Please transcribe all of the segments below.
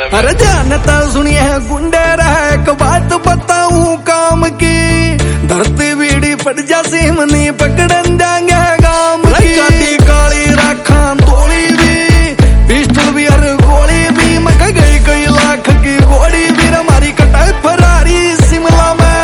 अरे ध्यान तो सुनिए गुंडे रहे एक बात बताऊं काम की, धरती बीड़ी पड़ जा सिमनी पकड़न जाएंगे गाम की। गाड़ी काली रखा तोड़ी भी, पिस्टल भी और गोली भी, मक गई कई लाख की गोली भी, हमारी कटाई फरारी शिमला में।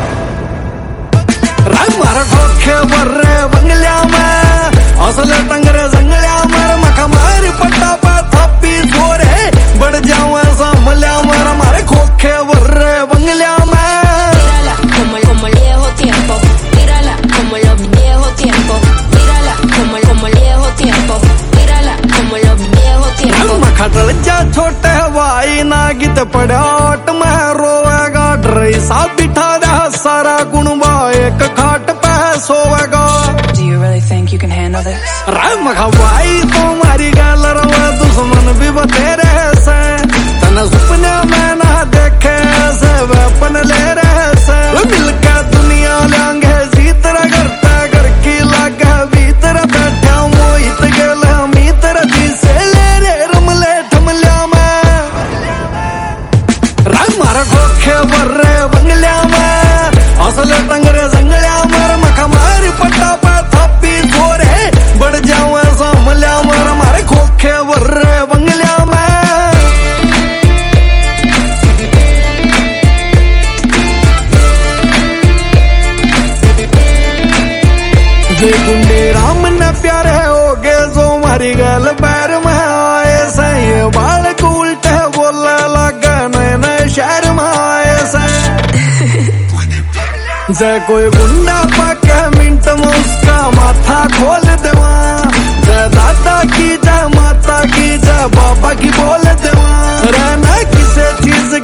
रंग मारा ठोके बर्रे बंगलिया में, असले टंगरे जंगलिया में, मका मारी पट्टा पे थप्पी जोरे बढ़ जाऊं ऐसा मल्या मारा मारे खोखे बर्रे बंगलिया में। Mírala como el viejo tiempo, mírala como los viejos tiempos, mírala como el viejo tiempo, mírala como los viejos tiempos। मखा डल जा छोटे भाई ना गीत पड़ाट में रोएगा, ड्रेसा बिठा दे सारा गुणवा एक खाट पे सोएगा। Do you really think you can handle this? मखा भाई तुम्हारी गाल रवा दुश्मन भी बतेरे से, तन सपने में ना देखे ऐसे वेपन ले रहे से। मिलकर दुनिया लेंगे जीतर करता घर की लागे भीतर बैठा मोहित गेल मीतर से ले रे रमले ठमलिया में। रंग मारा खोखे बर्रे बंगलिया में, असले टंगरे जंगलिया में, मखा मारी पट्टा पे थप्पी जोरे बढ़ जाऊं ऐसा मल्या मार मारे खोखे बर्रे बंगलिया में। जे गुंडे राम न प्यारे हो गए जो मारी गल पैर में आए से, ये बाल को उल्टे बोलने लगे नए नए शहर में आए से। जे कोई गुंडा पाके मिनट में उसका माथा खोल देवा, जय दादा की जय माता की जय बाबा की बोल देवा। रहना किसी चीज